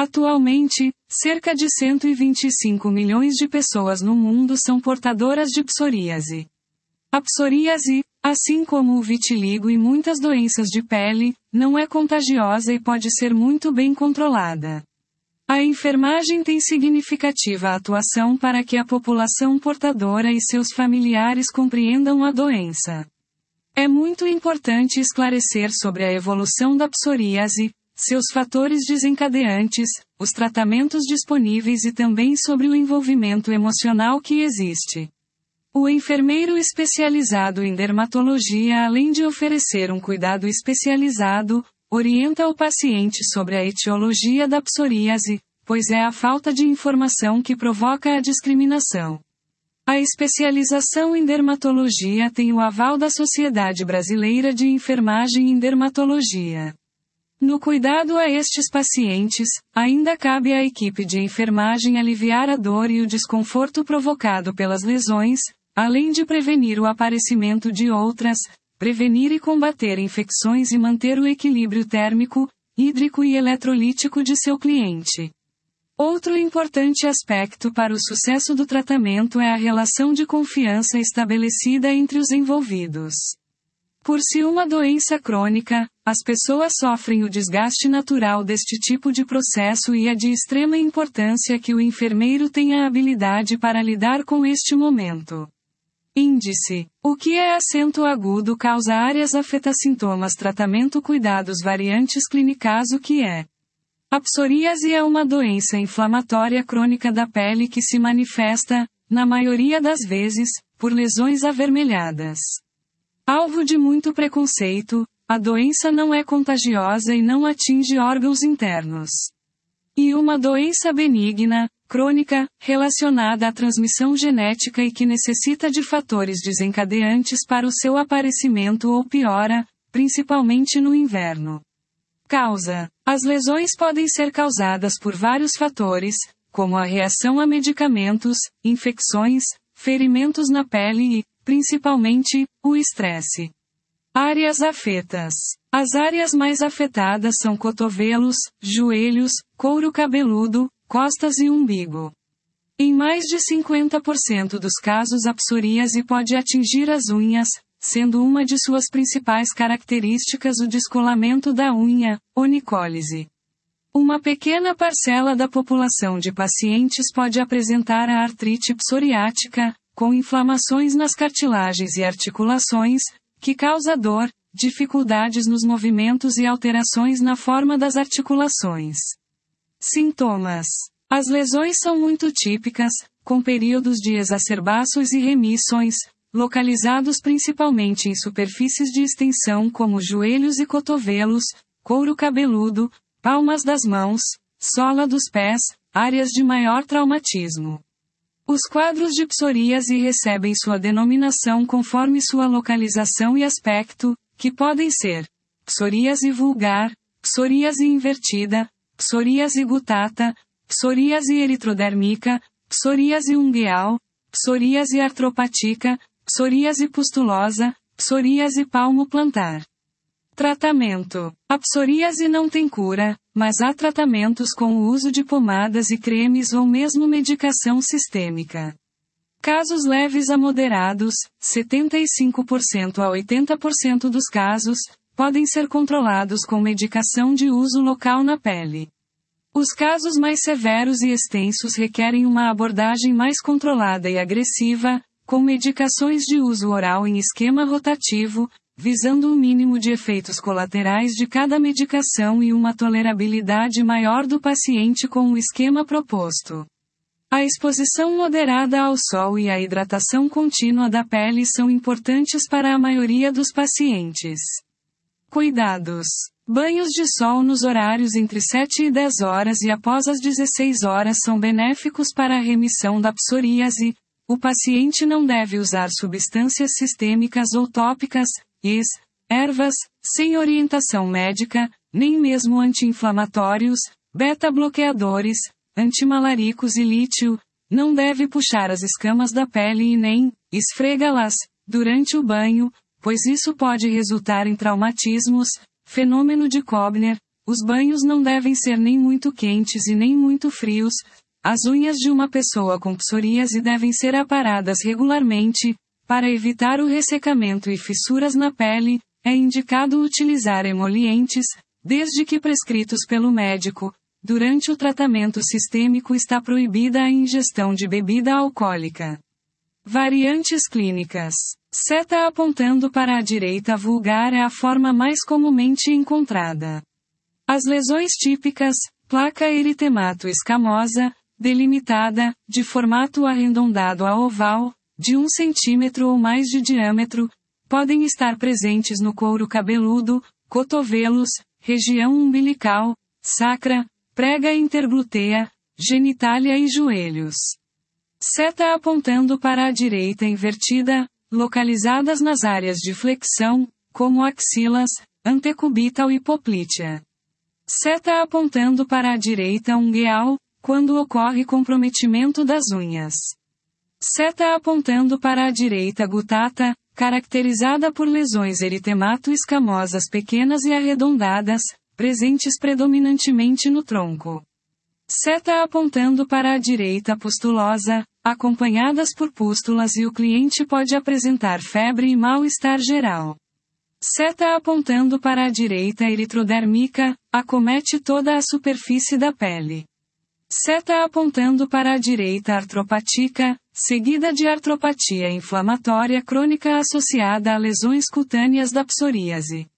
Atualmente, cerca de 125 milhões de pessoas no mundo são portadoras de psoríase. A psoríase, assim como o vitiligo e muitas doenças de pele, não é contagiosa e pode ser muito bem controlada. A enfermagem tem significativa atuação para que a população portadora e seus familiares compreendam a doença. É muito importante esclarecer sobre a evolução da psoríase, seus fatores desencadeantes, os tratamentos disponíveis e também sobre o envolvimento emocional que existe. O enfermeiro especializado em dermatologia, além de oferecer um cuidado especializado, orienta o paciente sobre a etiologia da psoríase, pois é a falta de informação que provoca a discriminação. A especialização em dermatologia tem o aval da Sociedade Brasileira de Enfermagem em Dermatologia. No cuidado a estes pacientes, ainda cabe à equipe de enfermagem aliviar a dor e o desconforto provocado pelas lesões, além de prevenir o aparecimento de outras, prevenir e combater infecções e manter o equilíbrio térmico, hídrico e eletrolítico de seu cliente. Outro importante aspecto para o sucesso do tratamento é a relação de confiança estabelecida entre os envolvidos. Por ser uma doença crônica, as pessoas sofrem o desgaste natural deste tipo de processo e é de extrema importância que o enfermeiro tenha a habilidade para lidar com este momento. Índice. O que é acento agudo causa áreas afeta sintomas tratamento cuidados variantes clínicas. O que é? A psoríase é uma doença inflamatória crônica da pele que se manifesta, na maioria das vezes, por lesões avermelhadas. Alvo de muito preconceito, a doença não é contagiosa e não atinge órgãos internos. E uma doença benigna, crônica, relacionada à transmissão genética e que necessita de fatores desencadeantes para o seu aparecimento ou piora, principalmente no inverno. Causa. As lesões podem ser causadas por vários fatores, como a reação a medicamentos, infecções, ferimentos na pele e, principalmente, o estresse. Áreas afetas. As áreas mais afetadas são cotovelos, joelhos, couro cabeludo, costas e umbigo. Em mais de 50% dos casos a psoríase pode atingir as unhas, sendo uma de suas principais características o descolamento da unha, onicólise. Uma pequena parcela da população de pacientes pode apresentar a artrite psoriática, com inflamações nas cartilagens e articulações, que causa dor, dificuldades nos movimentos e alterações na forma das articulações. Sintomas. As lesões são muito típicas, com períodos de exacerbações e remissões, localizados principalmente em superfícies de extensão como joelhos e cotovelos, couro cabeludo, palmas das mãos, sola dos pés, áreas de maior traumatismo. Os quadros de psoríase recebem sua denominação conforme sua localização e aspecto, que podem ser psoríase vulgar, psoríase invertida, psoríase gutata, psoríase eritrodérmica, psoríase ungueal, psoríase artropática, psoríase pustulosa, psoríase palmo-plantar. Tratamento. A psoríase não tem cura, mas há tratamentos com o uso de pomadas e cremes ou mesmo medicação sistêmica. Casos leves a moderados, 75% a 80% dos casos, podem ser controlados com medicação de uso local na pele. Os casos mais severos e extensos requerem uma abordagem mais controlada e agressiva, com medicações de uso oral em esquema rotativo, visando o mínimo de efeitos colaterais de cada medicação e uma tolerabilidade maior do paciente com o esquema proposto. A exposição moderada ao sol e a hidratação contínua da pele são importantes para a maioria dos pacientes. Cuidados. Banhos de sol nos horários entre 7 e 10 horas e após as 16 horas são benéficos para a remissão da psoríase. O paciente não deve usar substâncias sistêmicas ou tópicas, ervas, sem orientação médica, nem mesmo anti-inflamatórios, beta-bloqueadores, antimaláricos e lítio. Não deve puxar as escamas da pele e nem esfrega-las durante o banho, pois isso pode resultar em traumatismos, fenômeno de Koebner, Os banhos não devem ser nem muito quentes e nem muito frios. As unhas de uma pessoa com psoríase devem ser aparadas regularmente. Para evitar o ressecamento e fissuras na pele, é indicado utilizar emolientes, desde que prescritos pelo médico. Durante o tratamento sistêmico está proibida a ingestão de bebida alcoólica. Variantes clínicas. Seta apontando para a direita vulgar é a forma mais comumente encontrada. As lesões típicas, placa eritemato-escamosa, delimitada, de formato arredondado a oval, de 1 cm ou mais de diâmetro, podem estar presentes no couro cabeludo, cotovelos, região umbilical, sacra, prega interglútea, genitália e joelhos. Seta apontando para a direita invertida, localizadas nas áreas de flexão, como axilas, antecubital e poplítea. Seta apontando para a direita ungueal, quando ocorre comprometimento das unhas. Seta apontando para a direita gutata, caracterizada por lesões eritemato-escamosas pequenas e arredondadas, presentes predominantemente no tronco. Seta apontando para a direita pustulosa, acompanhadas por pústulas e o cliente pode apresentar febre e mal-estar geral. Seta apontando para a direita eritrodérmica, acomete toda a superfície da pele. Seta apontando para a direita artropática, seguida de artropatia inflamatória crônica associada a lesões cutâneas da psoríase.